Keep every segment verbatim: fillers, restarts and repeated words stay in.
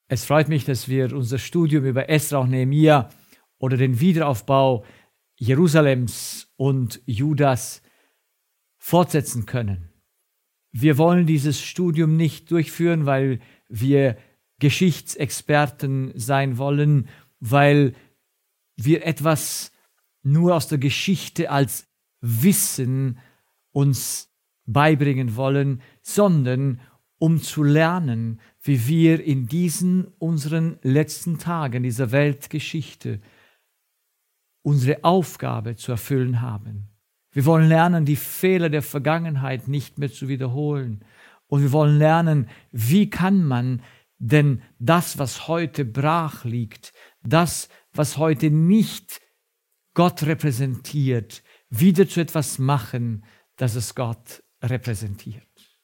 Es freut mich, dass wir unser Studium über Esra und Nehemia oder den Wiederaufbau Jerusalems und Judas fortsetzen können. Wir wollen dieses Studium nicht durchführen, weil wir Geschichtsexperten sein wollen, weil wir etwas nur aus der Geschichte als Wissen uns beibringen wollen, sondern um zu lernen, wie wir in diesen unseren letzten Tagen dieser Weltgeschichte unsere Aufgabe zu erfüllen haben. Wir wollen lernen, die Fehler der Vergangenheit nicht mehr zu wiederholen. Und wir wollen lernen, wie kann man denn das, was heute brach liegt, das, was heute nicht Gott repräsentiert, wieder zu etwas machen, das es Gott repräsentiert.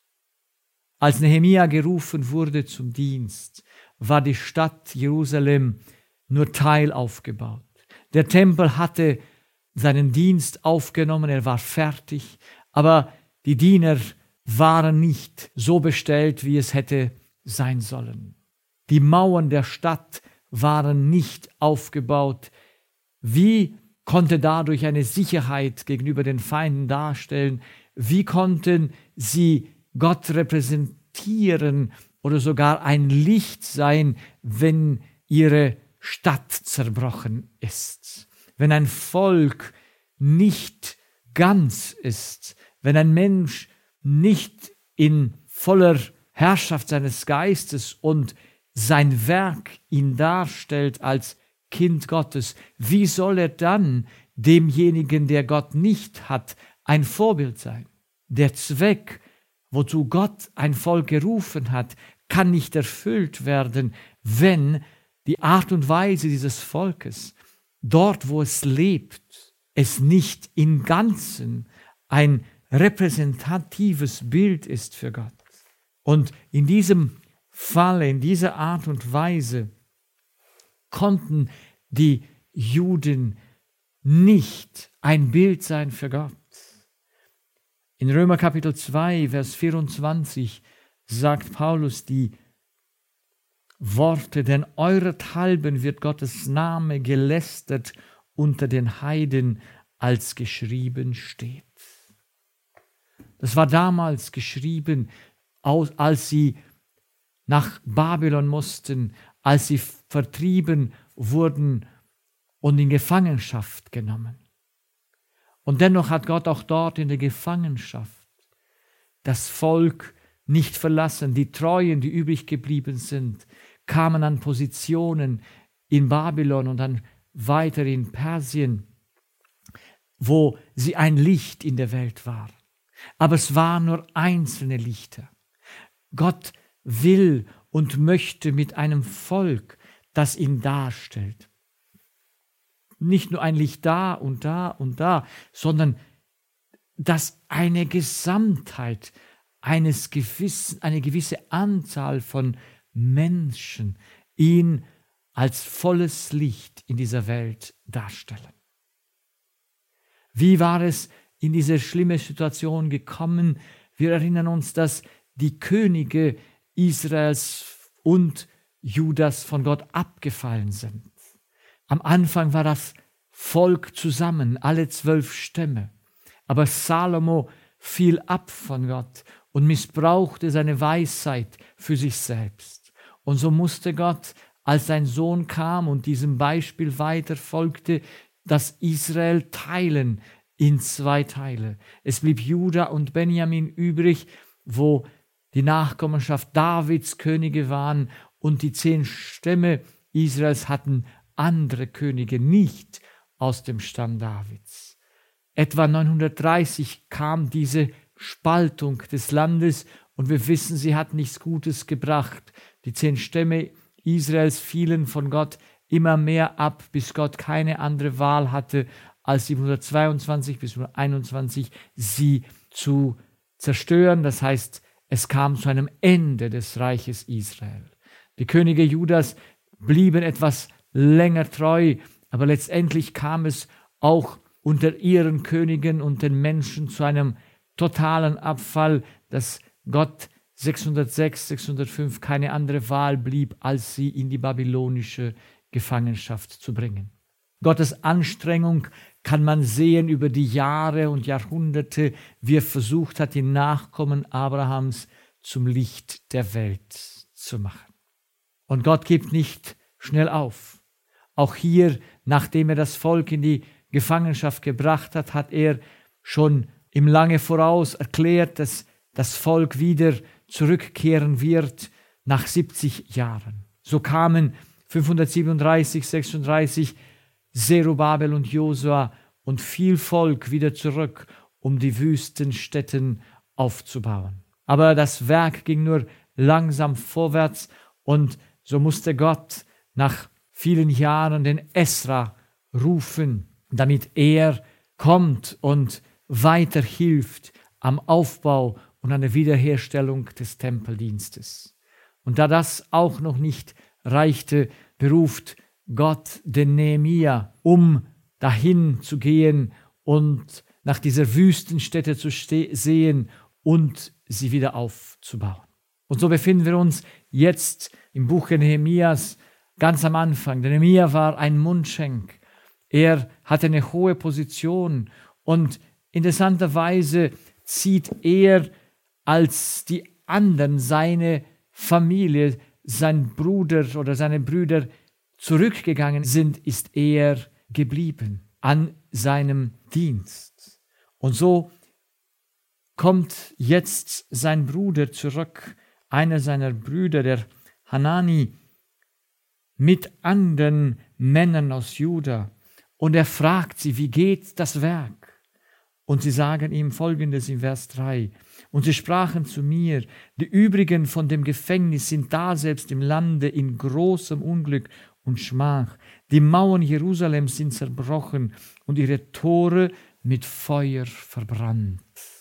Als Nehemia gerufen wurde zum Dienst, war die Stadt Jerusalem nur teilaufgebaut. Der Tempel hatte seinen Dienst aufgenommen, er war fertig, aber die Diener waren nicht so bestellt, wie es hätte sein sollen. Die Mauern der Stadt waren nicht aufgebaut. Wie konnte dadurch eine Sicherheit gegenüber den Feinden darstellen? Wie konnten sie Gott repräsentieren oder sogar ein Licht sein, wenn ihre Stadt zerbrochen ist? Wenn ein Volk nicht ganz ist, wenn ein Mensch nicht in voller Herrschaft seines Geistes und sein Werk ihn darstellt als Kind Gottes, wie soll er dann demjenigen, der Gott nicht hat, ein Vorbild sein? Der Zweck, wozu Gott ein Volk gerufen hat, kann nicht erfüllt werden, wenn die Art und Weise dieses Volkes, dort wo es lebt, es nicht im Ganzen ein repräsentatives Bild ist für Gott. Und in diesem Falle, in dieser Art und Weise konnten die Juden nicht ein Bild sein für Gott. In Römer Kapitel zwei, Vers vierundzwanzig sagt Paulus die Worte, denn eurethalben wird Gottes Name gelästert unter den Heiden, als geschrieben steht. Das war damals geschrieben, als sie nach Babylon mussten, als sie vertrieben wurden und in Gefangenschaft genommen. Und dennoch hat Gott auch dort in der Gefangenschaft das Volk nicht verlassen. Die Treuen, die übrig geblieben sind, kamen an Positionen in Babylon und dann weiter in Persien, wo sie ein Licht in der Welt waren. Aber es waren nur einzelne Lichter. Gott will und möchte mit einem Volk, das ihn darstellt, nicht nur ein Licht da und da und da, sondern dass eine Gesamtheit, eines gewissen, eine gewisse Anzahl von Menschen ihn als volles Licht in dieser Welt darstellen. Wie war es in diese schlimme Situation gekommen? Wir erinnern uns, dass die Könige Israels und Judas von Gott abgefallen sind. Am Anfang war das Volk zusammen, alle zwölf Stämme. Aber Salomo fiel ab von Gott und missbrauchte seine Weisheit für sich selbst. Und so musste Gott, als sein Sohn kam und diesem Beispiel weiter folgte, das Israel teilen in zwei Teile. Es blieb Juda und Benjamin übrig, wo die Nachkommenschaft Davids Könige waren, und die zehn Stämme Israels hatten andere Könige, nicht aus dem Stamm Davids. Etwa neunhundertdreißig kam diese Spaltung des Landes, und wir wissen, sie hat nichts Gutes gebracht. Die zehn Stämme Israels fielen von Gott immer mehr ab, bis Gott keine andere Wahl hatte, als siebenhundertzweiundzwanzig bis siebenhunderteinundzwanzig sie zu zerstören. Das heißt, es kam zu einem Ende des Reiches Israel. Die Könige Judas blieben etwas länger treu, aber letztendlich kam es auch unter ihren Königen und den Menschen zu einem totalen Abfall, dass Gott sechshundertsechs, sechshundertfünf keine andere Wahl blieb, als sie in die babylonische Gefangenschaft zu bringen. Gottes Anstrengung kann man sehen über die Jahre und Jahrhunderte, wie er versucht hat, die Nachkommen Abrahams zum Licht der Welt zu machen. Und Gott gibt nicht schnell auf. Auch hier, nachdem er das Volk in die Gefangenschaft gebracht hat, hat er schon im Lange voraus erklärt, dass das Volk wieder zurückkehren wird nach siebzig Jahren. So kamen fünfhundertsiebenunddreißig, sechsunddreißig Zerubabel und Josua und viel Volk wieder zurück, um die Wüstenstätten aufzubauen. Aber das Werk ging nur langsam vorwärts und so musste Gott nach vielen Jahren den Esra rufen, damit er kommt und weiterhilft am Aufbau und an der Wiederherstellung des Tempeldienstes. Und da das auch noch nicht reichte, beruft Gott den Nehemia, um dahin zu gehen und nach dieser Wüstenstätte zu sehen und sie wieder aufzubauen. Und so befinden wir uns jetzt im Buch Nehemias ganz am Anfang. Der Nehemia war ein Mundschenk. Er hatte eine hohe Position und interessanterweise zieht er als die anderen seine Familie, sein Bruder oder seine Brüder zurückgegangen sind, ist er geblieben an seinem Dienst. Und so kommt jetzt sein Bruder zurück, einer seiner Brüder, der Hanani, mit anderen Männern aus Juda. Und er fragt sie, wie geht das Werk? Und sie sagen ihm Folgendes in Vers drei. Und sie sprachen zu mir, die übrigen von dem Gefängnis sind daselbst im Lande in großem Unglück und Schmach. Die Mauern Jerusalems sind zerbrochen und ihre Tore mit Feuer verbrannt.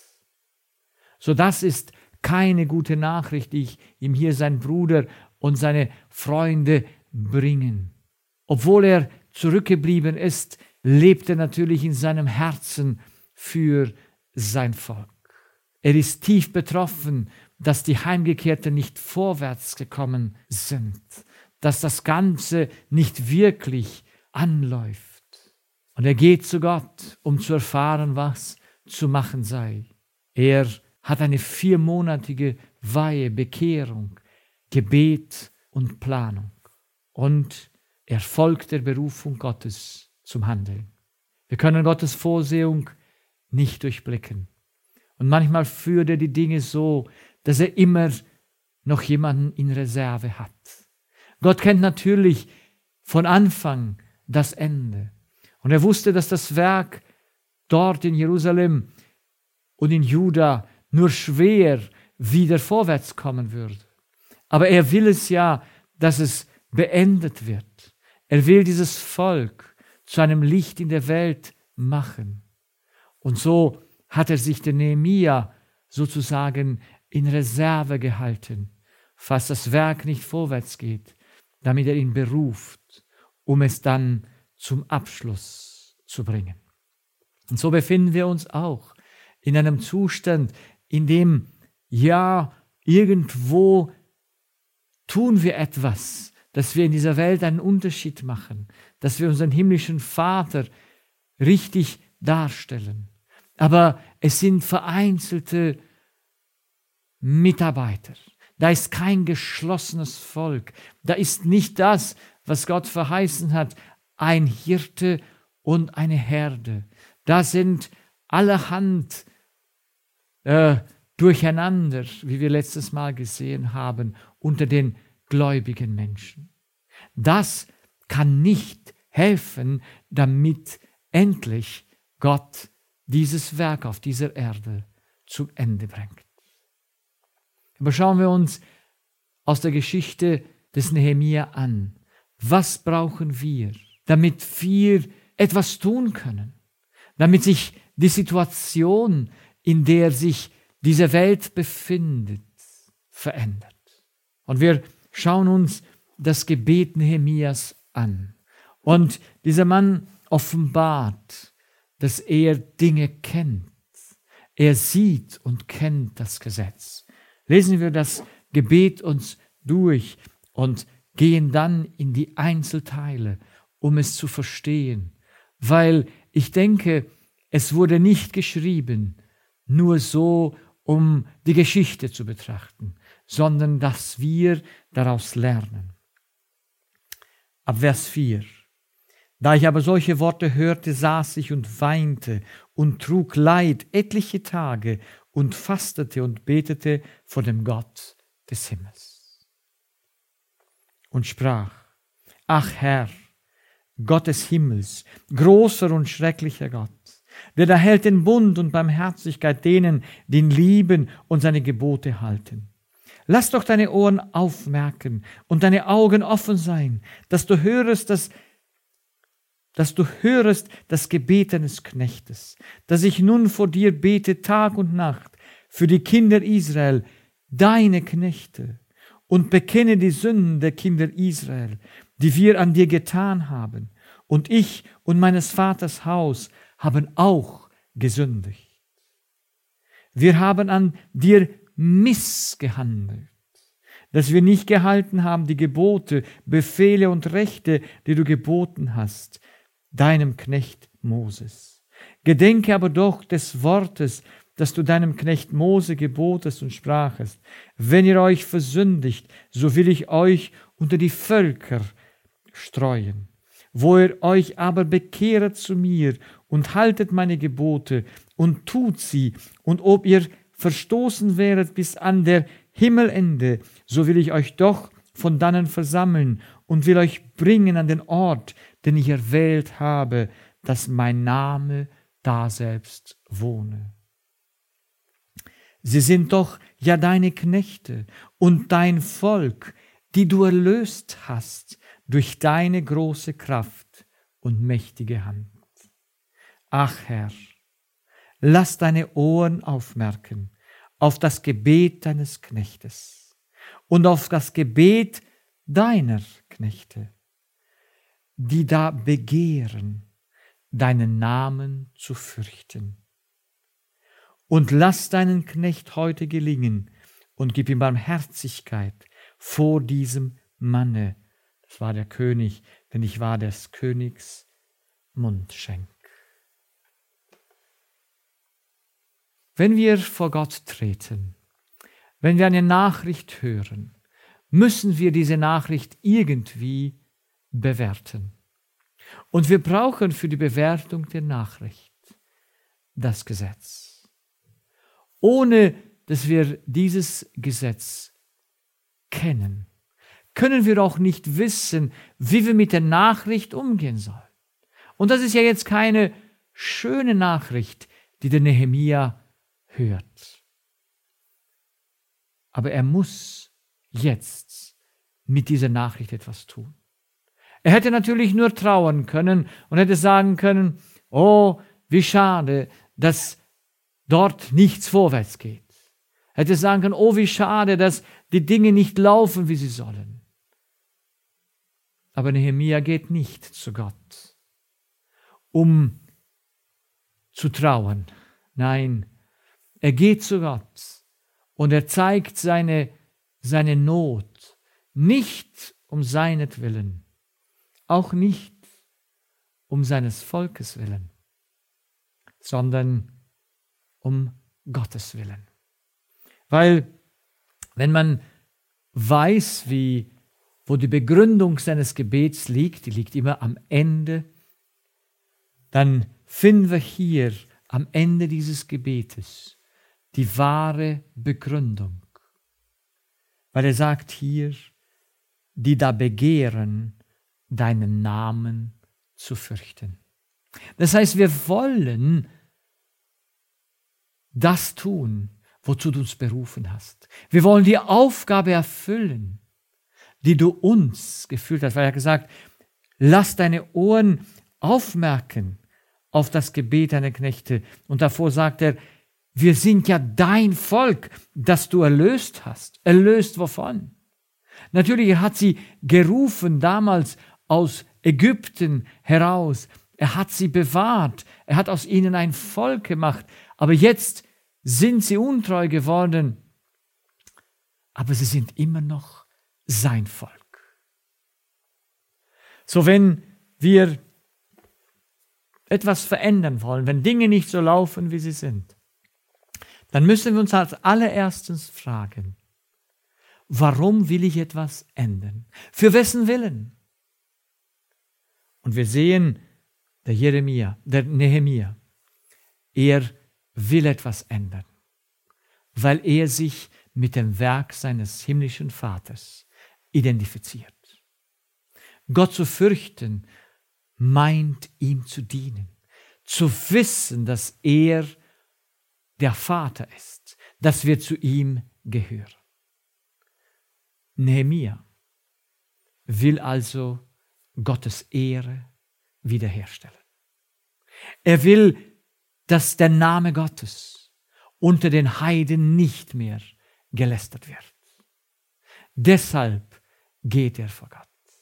So, das ist keine gute Nachricht, die ich ihm hier sein Bruder und seine Freunde bringen. Obwohl er zurückgeblieben ist, lebt er natürlich in seinem Herzen für sein Volk. Er ist tief betroffen, dass die Heimgekehrten nicht vorwärts gekommen sind, dass das Ganze nicht wirklich anläuft. Und er geht zu Gott, um zu erfahren, was zu machen sei. Er hat eine viermonatige Weihe, Bekehrung, Gebet und Planung. Und er folgt der Berufung Gottes zum Handeln. Wir können Gottes Vorsehung nicht durchblicken. Und manchmal führt er die Dinge so, dass er immer noch jemanden in Reserve hat. Gott kennt natürlich von Anfang das Ende. Und er wusste, dass das Werk dort in Jerusalem und in Juda nur schwer wieder vorwärts kommen würde. Aber er will es ja, dass es beendet wird. Er will dieses Volk zu einem Licht in der Welt machen. Und so hat er sich den Nehemia sozusagen in Reserve gehalten, falls das Werk nicht vorwärts geht, damit er ihn beruft, um es dann zum Abschluss zu bringen. Und so befinden wir uns auch in einem Zustand, in dem, ja, irgendwo tun wir etwas, dass wir in dieser Welt einen Unterschied machen, dass wir unseren himmlischen Vater richtig darstellen. Aber es sind vereinzelte Mitarbeiter. Da ist kein geschlossenes Volk. Da ist nicht das, was Gott verheißen hat, ein Hirte und eine Herde. Da sind allerhand äh, Durcheinander, wie wir letztes Mal gesehen haben, unter den gläubigen Menschen. Das kann nicht helfen, damit endlich Gott dieses Werk auf dieser Erde zum Ende bringt. Aber schauen wir uns aus der Geschichte des Nehemia an. Was brauchen wir, damit wir etwas tun können? Damit sich die Situation, in der sich diese Welt befindet, verändert. Und wir schauen uns das Gebet Nehemias an. Und dieser Mann offenbart, dass er Dinge kennt. Er sieht und kennt das Gesetz. Lesen wir das Gebet uns durch und gehen dann in die Einzelteile, um es zu verstehen. Weil ich denke, es wurde nicht geschrieben, nur so, um die Geschichte zu betrachten, sondern dass wir daraus lernen. Ab Vers vier. Da ich aber solche Worte hörte, saß ich und weinte und trug Leid etliche Tage und fastete und betete vor dem Gott des Himmels. Und sprach, ach Herr, Gott des Himmels, großer und schrecklicher Gott, der da hält den Bund und Barmherzigkeit denen, die ihn lieben und seine Gebote halten. Lass doch deine Ohren aufmerken und deine Augen offen sein, dass du hörest, dass, dass du hörest das Gebet deines Knechtes, dass ich nun vor dir bete Tag und Nacht für die Kinder Israel, deine Knechte, und bekenne die Sünden der Kinder Israel, die wir an dir getan haben. Und ich und meines Vaters Haus haben auch gesündigt. Wir haben an dir missgehandelt, dass wir nicht gehalten haben die Gebote, Befehle und Rechte, die du geboten hast, deinem Knecht Moses. Gedenke aber doch des Wortes, das du deinem Knecht Mose gebotest und sprachest. Wenn ihr euch versündigt, so will ich euch unter die Völker streuen. Wo ihr euch aber bekehret zu mir und haltet meine Gebote und tut sie, und ob ihr verstoßen wäret bis an der Himmelende, so will ich euch doch von dannen versammeln und will euch bringen an den Ort, den ich erwählt habe, dass mein Name daselbst wohne. Sie sind doch ja deine Knechte und dein Volk, die du erlöst hast durch deine große Kraft und mächtige Hand. Ach Herr, lass deine Ohren aufmerken auf das Gebet deines Knechtes und auf das Gebet deiner Knechte, die da begehren, deinen Namen zu fürchten. Und lass deinen Knecht heute gelingen und gib ihm Barmherzigkeit vor diesem Manne. Das war der König, denn ich war des Königs Mundschenk. Wenn wir vor Gott treten, wenn wir eine Nachricht hören, müssen wir diese Nachricht irgendwie bewerten. Und wir brauchen für die Bewertung der Nachricht das Gesetz. Ohne dass wir dieses Gesetz kennen, können wir auch nicht wissen, wie wir mit der Nachricht umgehen sollen. Und das ist ja jetzt keine schöne Nachricht, die der Nehemia hört. Aber er muss jetzt mit dieser Nachricht etwas tun. Er hätte natürlich nur trauern können und hätte sagen können, oh, wie schade, dass dort nichts vorwärts geht. Er hätte sagen können, oh, wie schade, dass die Dinge nicht laufen, wie sie sollen. Aber Nehemia geht nicht zu Gott, um zu trauern. Nein, er geht zu Gott und er zeigt seine, seine Not, nicht um seinetwillen, auch nicht um seines Volkes willen, sondern um Gottes Willen. Weil, wenn man weiß, wie, wo die Begründung seines Gebets liegt, die liegt immer am Ende, dann finden wir hier am Ende dieses Gebetes die wahre Begründung. Weil er sagt hier, die da begehren, deinen Namen zu fürchten. Das heißt, wir wollen das tun, wozu du uns berufen hast. Wir wollen die Aufgabe erfüllen, die du uns gefühlt hast. Weil er gesagt, lass deine Ohren aufmerken auf das Gebet deiner Knechte. Und davor sagt er, wir sind ja dein Volk, das du erlöst hast. Erlöst wovon? Natürlich, er hat sie gerufen damals aus Ägypten heraus. Er hat sie bewahrt. Er hat aus ihnen ein Volk gemacht. Aber jetzt sind sie untreu geworden. aber sie sind immer noch sein Volk. So, wenn wir etwas verändern wollen, wenn Dinge nicht so laufen, wie sie sind, dann müssen wir uns als allererstes fragen, warum will ich etwas ändern? Für wessen Willen? Und wir sehen, der Jeremia, der Nehemia, er will etwas ändern, weil er sich mit dem Werk seines himmlischen Vaters identifiziert. Gott zu fürchten, meint ihm zu dienen, zu wissen, dass er der Vater ist, dass wir zu ihm gehören. Nehemia will also Gottes Ehre wiederherstellen. Er will, dass der Name Gottes unter den Heiden nicht mehr gelästert wird. Deshalb geht er vor Gott.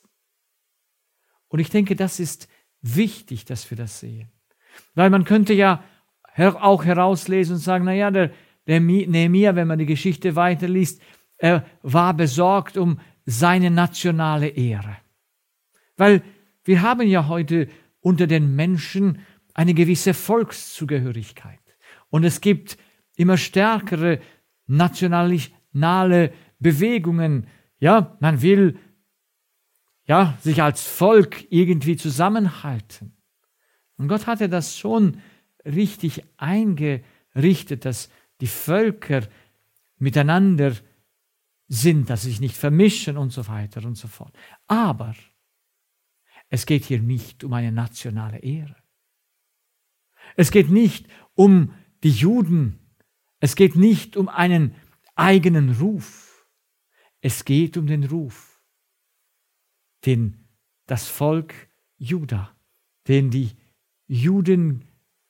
Und ich denke, das ist wichtig, dass wir das sehen. Weil man könnte ja auch herauslesen und sagen, naja, der, der Nehemia, wenn man die Geschichte weiterliest, er war besorgt um seine nationale Ehre. Weil wir haben ja heute unter den Menschen eine gewisse Volkszugehörigkeit. Und es gibt immer stärkere nationale Bewegungen. Ja, man will ja, sich als Volk irgendwie zusammenhalten. Und Gott hatte das schon richtig eingerichtet, dass die Völker miteinander sind, dass sie sich nicht vermischen und so weiter und so fort. Aber es geht hier nicht um eine nationale Ehre. Es geht nicht um die Juden. Es geht nicht um einen eigenen Ruf. Es geht um den Ruf, den das Volk Juda, den die Juden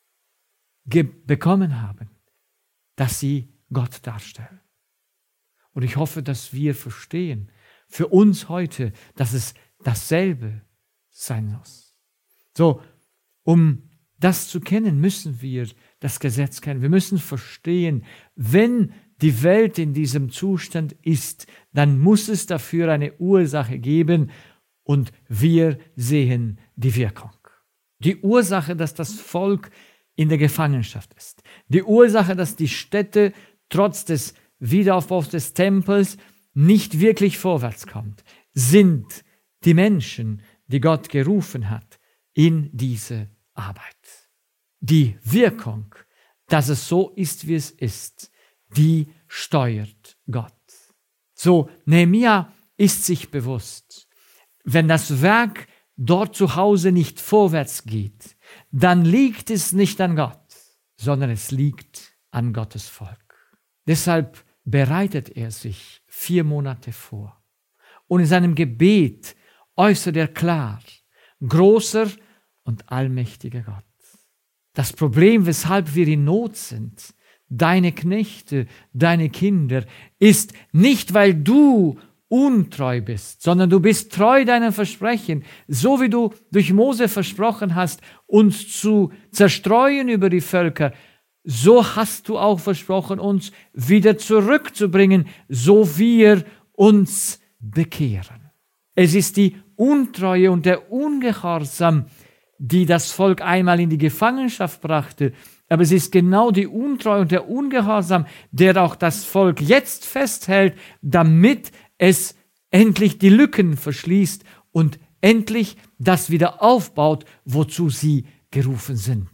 bekommen haben, dass sie Gott darstellen. Und ich hoffe, dass wir verstehen, für uns heute, dass es dasselbe sein muss. So, um das zu kennen, müssen wir das Gesetz kennen. Wir müssen verstehen, wenn die Welt in diesem Zustand ist, dann muss es dafür eine Ursache geben, und wir sehen die Wirkung. Die Ursache, dass das Volk in der Gefangenschaft ist. Die Ursache, dass die Städte trotz des Wiederaufbaus des Tempels nicht wirklich vorwärts kommt, sind die Menschen, die Gott gerufen hat in diese Arbeit. Die Wirkung, dass es so ist, wie es ist, die steuert Gott. So, Nehemia ist sich bewusst, wenn das Werk dort zu Hause nicht vorwärts geht, dann liegt es nicht an Gott, sondern es liegt an Gottes Volk. Deshalb bereitet er sich vier Monate vor. Und in seinem Gebet äußert er klar, großer und allmächtiger Gott. Das Problem, weshalb wir in Not sind, deine Knechte, deine Kinder, ist nicht, weil du untreu bist, sondern du bist treu deinem Versprechen, so wie du durch Mose versprochen hast, uns zu zerstreuen über die Völker, so hast du auch versprochen, uns wieder zurückzubringen, so wir uns bekehren. Es ist die Untreue und der Ungehorsam, die das Volk einmal in die Gefangenschaft brachte, aber es ist genau die Untreue und der Ungehorsam, der auch das Volk jetzt festhält, damit es endlich die Lücken verschließt und endlich das wieder aufbaut, wozu sie gerufen sind.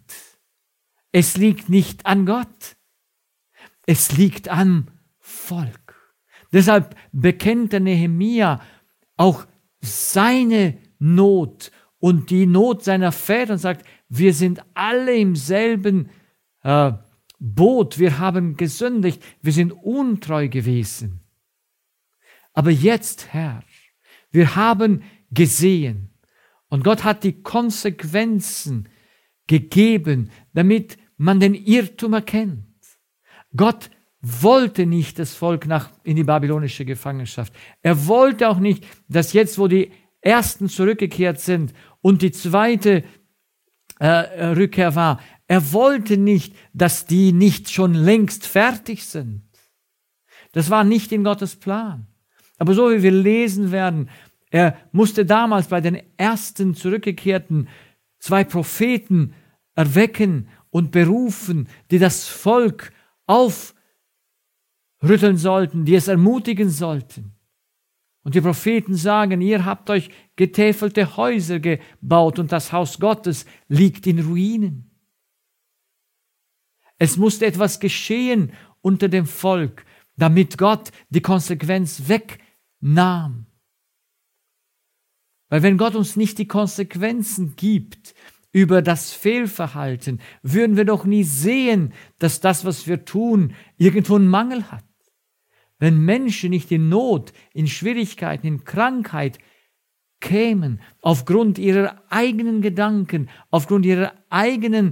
Es liegt nicht an Gott, es liegt am Volk. Deshalb bekennt der Nehemia auch seine Not und die Not seiner Väter und sagt, wir sind alle im selben äh, Boot, wir haben gesündigt, wir sind untreu gewesen. Aber jetzt, Herr, wir haben gesehen und Gott hat die Konsequenzen gegeben, damit man den Irrtum erkennt. Gott wollte nicht das Volk nach, in die babylonische Gefangenschaft. Er wollte auch nicht, dass jetzt, wo die Ersten zurückgekehrt sind und die zweite äh, Rückkehr war, er wollte nicht, dass die nicht schon längst fertig sind. Das war nicht in Gottes Plan. Aber so wie wir lesen werden, er musste damals bei den ersten zurückgekehrten zwei Propheten erwecken und berufen, die das Volk aufrütteln sollten, die es ermutigen sollten. Und die Propheten sagen, ihr habt euch getäfelte Häuser gebaut und das Haus Gottes liegt in Ruinen. Es musste etwas geschehen unter dem Volk, damit Gott die Konsequenz wegnahm. Weil wenn Gott uns nicht die Konsequenzen gibt über das Fehlverhalten, würden wir doch nie sehen, dass das, was wir tun, irgendwo einen Mangel hat. Wenn Menschen nicht in Not, in Schwierigkeiten, in Krankheit kämen, aufgrund ihrer eigenen Gedanken, aufgrund ihrer eigenen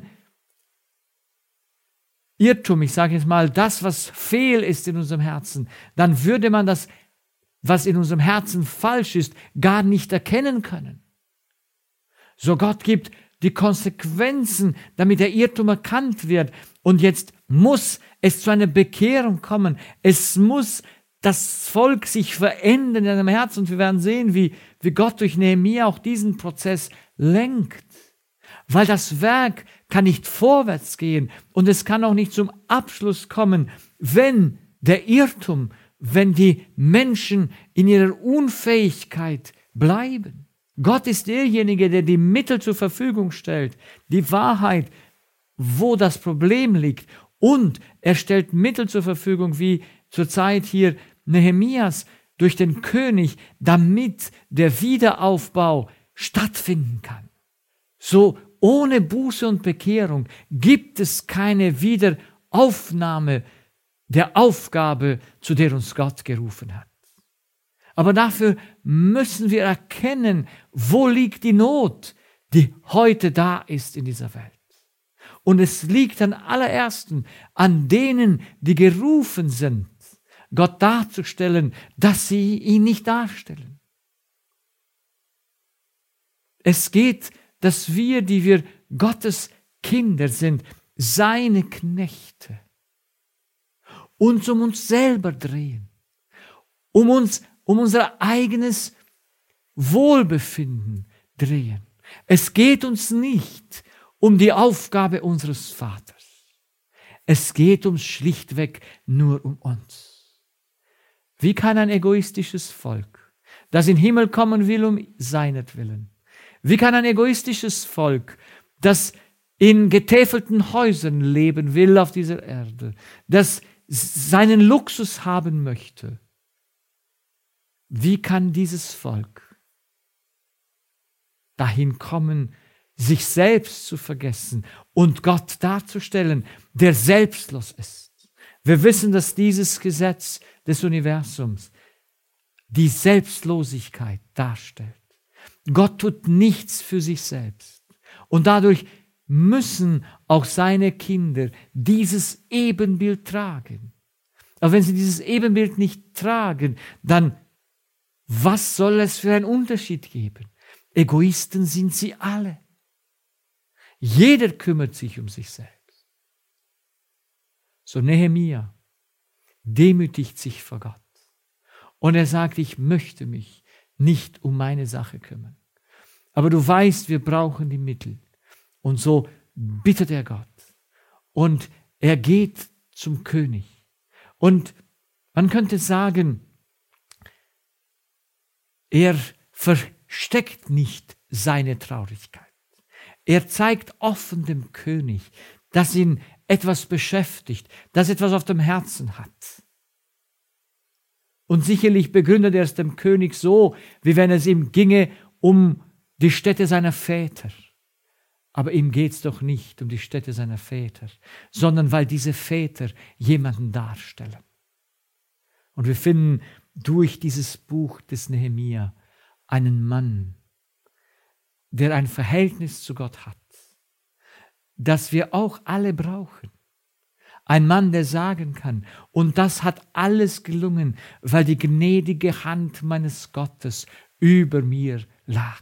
Irrtum, ich sage jetzt mal, das, was fehl ist in unserem Herzen, dann würde man das, was in unserem Herzen falsch ist, gar nicht erkennen können. So Gott gibt die Konsequenzen, damit der Irrtum erkannt wird. Und jetzt muss es zu einer Bekehrung kommen. Es muss das Volk sich verändern in seinem Herzen. Und wir werden sehen, wie, wie Gott durch Nehemia auch diesen Prozess lenkt. Weil das Werk kann nicht vorwärts gehen und es kann auch nicht zum Abschluss kommen, wenn der Irrtum, wenn die Menschen in ihrer Unfähigkeit bleiben. Gott ist derjenige, der die Mittel zur Verfügung stellt, die Wahrheit, wo das Problem liegt. Und er stellt Mittel zur Verfügung, wie zur Zeit hier Nehemias durch den König, damit der Wiederaufbau stattfinden kann. So ohne Buße und Bekehrung gibt es keine Wiederaufnahme der Aufgabe, zu der uns Gott gerufen hat. Aber dafür müssen wir erkennen, wo liegt die Not, die heute da ist in dieser Welt. Und es liegt an allerersten an denen, die gerufen sind, Gott darzustellen, dass sie ihn nicht darstellen. Es geht, dass wir, die wir Gottes Kinder sind, seine Knechte, uns um uns selber drehen, um uns, um unser eigenes Wohlbefinden drehen. Es geht uns nicht um die Aufgabe unseres Vaters. Es geht uns schlichtweg nur um uns. Wie kann ein egoistisches Volk, das in den Himmel kommen will um seinetwillen, wie kann ein egoistisches Volk, das in getäfelten Häusern leben will auf dieser Erde, das seinen Luxus haben möchte, wie kann dieses Volk dahin kommen, sich selbst zu vergessen und Gott darzustellen, der selbstlos ist? Wir wissen, dass dieses Gesetz des Universums die Selbstlosigkeit darstellt. Gott tut nichts für sich selbst. Und dadurch müssen auch seine Kinder dieses Ebenbild tragen. Aber wenn sie dieses Ebenbild nicht tragen, dann was soll es für einen Unterschied geben? Egoisten sind sie alle. Jeder kümmert sich um sich selbst. So Nehemia demütigt sich vor Gott. Und er sagt, ich möchte mich nicht um meine Sache kümmern. Aber du weißt, wir brauchen die Mittel. Und so bittet er Gott. Und er geht zum König. Und man könnte sagen, er versteckt nicht seine Traurigkeit. Er zeigt offen dem König, dass ihn etwas beschäftigt, dass etwas auf dem Herzen hat. Und sicherlich begründet er es dem König so, wie wenn es ihm ginge um die Stätte seiner Väter. Aber ihm geht es doch nicht um die Stätte seiner Väter, sondern weil diese Väter jemanden darstellen. Und wir finden durch dieses Buch des Nehemia einen Mann, der ein Verhältnis zu Gott hat, das wir auch alle brauchen. Ein Mann, der sagen kann, und das hat alles gelungen, weil die gnädige Hand meines Gottes über mir lag.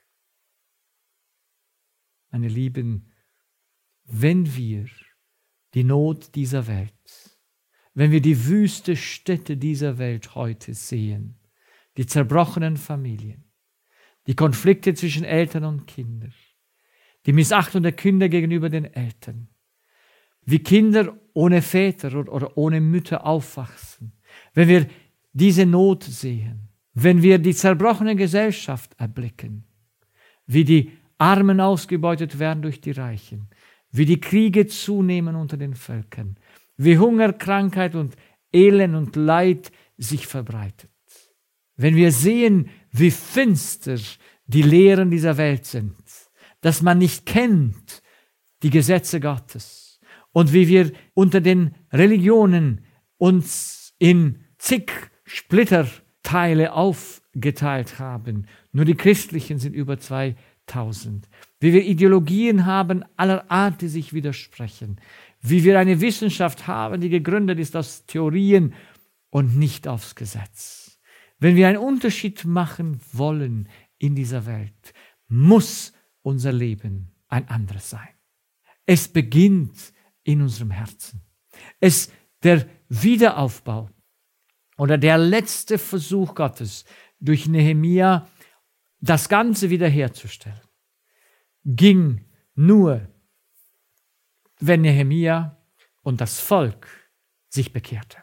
Meine Lieben, wenn wir die Not dieser Welt, wenn wir die wüste Städte dieser Welt heute sehen, die zerbrochenen Familien, die Konflikte zwischen Eltern und Kindern, die Missachtung der Kinder gegenüber den Eltern, wie Kinder ohne Väter oder ohne Mütter aufwachsen, wenn wir diese Not sehen, wenn wir die zerbrochene Gesellschaft erblicken, wie die Armen ausgebeutet werden durch die Reichen, wie die Kriege zunehmen unter den Völkern, wie Hunger, Krankheit und Elend und Leid sich verbreitet. Wenn wir sehen, wie finster die Lehren dieser Welt sind, dass man nicht kennt die Gesetze Gottes und wie wir unter den Religionen uns in zig Splitterteile aufgeteilt haben, nur die christlichen sind über zweitausend, wie wir Ideologien haben aller Art, die sich widersprechen, wie wir eine Wissenschaft haben, die gegründet ist aus Theorien und nicht aufs Gesetz. Wenn wir einen Unterschied machen wollen in dieser Welt, muss unser Leben ein anderes sein. Es beginnt in unserem Herzen. Es, der Wiederaufbau oder der letzte Versuch Gottes durch Nehemia, das Ganze wiederherzustellen, ging nur, wenn Nehemia und das Volk sich bekehrte.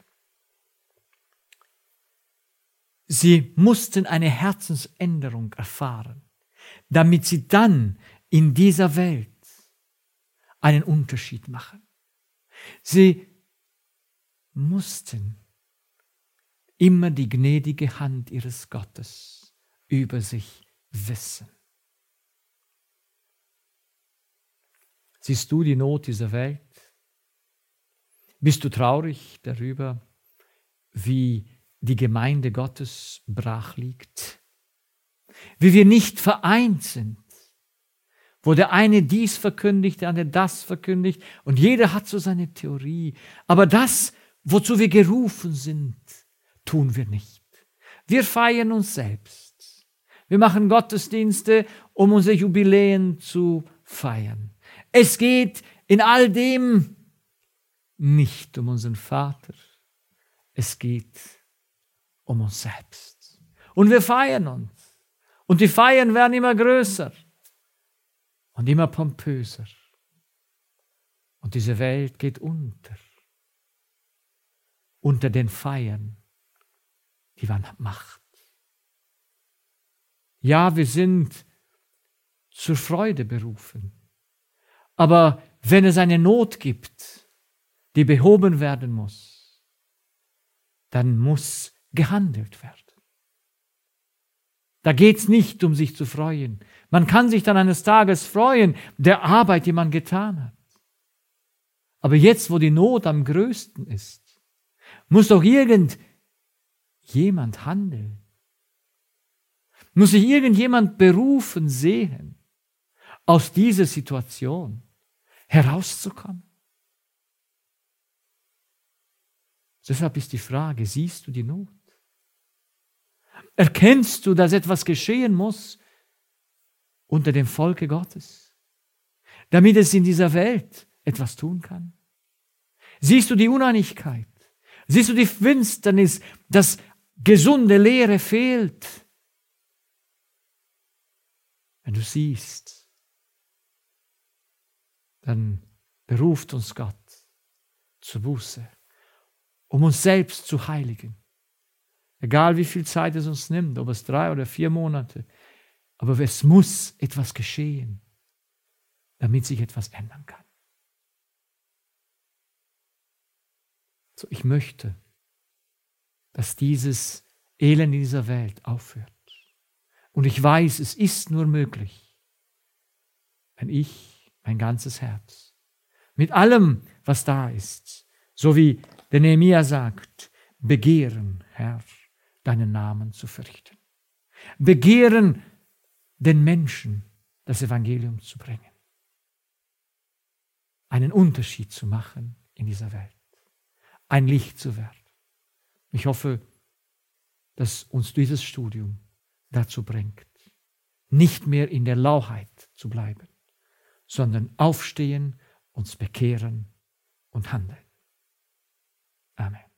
Sie mussten eine Herzensänderung erfahren, damit sie dann in dieser Welt einen Unterschied machen. Sie mussten immer die gnädige Hand ihres Gottes über sich wissen. Siehst du die Not dieser Welt? Bist du traurig darüber, wie die Gemeinde Gottes brach liegt? Wie wir nicht vereint sind, wo der eine dies verkündigt, der andere das verkündigt und jeder hat so seine Theorie. Aber das, wozu wir gerufen sind, tun wir nicht. Wir feiern uns selbst. Wir machen Gottesdienste, um unsere Jubiläen zu feiern. Es geht in all dem nicht um unseren Vater. Es geht um uns selbst. Und wir feiern uns. Und die Feiern werden immer größer und immer pompöser. Und diese Welt geht unter. Unter den Feiern, die man macht. Ja, wir sind zur Freude berufen. Aber wenn es eine Not gibt, die behoben werden muss, dann muss gehandelt werden. Da geht es nicht um sich zu freuen. Man kann sich dann eines Tages freuen der Arbeit, die man getan hat. Aber jetzt, wo die Not am größten ist, muss doch irgendjemand handeln. Muss sich irgendjemand berufen sehen, aus dieser Situation herauszukommen. Deshalb ist die Frage, siehst du die Not? Erkennst du, dass etwas geschehen muss unter dem Volke Gottes, damit es in dieser Welt etwas tun kann? Siehst du die Uneinigkeit? Siehst du die Finsternis, dass gesunde Lehre fehlt? Wenn du siehst, dann beruft uns Gott zur Buße, um uns selbst zu heiligen. Egal wie viel Zeit es uns nimmt, ob es drei oder vier Monate, aber es muss etwas geschehen, damit sich etwas ändern kann. So, ich möchte, dass dieses Elend in dieser Welt aufhört. Und ich weiß, es ist nur möglich, wenn ich mein ganzes Herz mit allem, was da ist, so wie der Nehemia sagt, begehren, Herr, deinen Namen zu fürchten. Begehren, den Menschen das Evangelium zu bringen. Einen Unterschied zu machen in dieser Welt. Ein Licht zu werden. Ich hoffe, dass uns dieses Studium dazu bringt, nicht mehr in der Lauheit zu bleiben, sondern aufstehen, uns bekehren und handeln. Amen.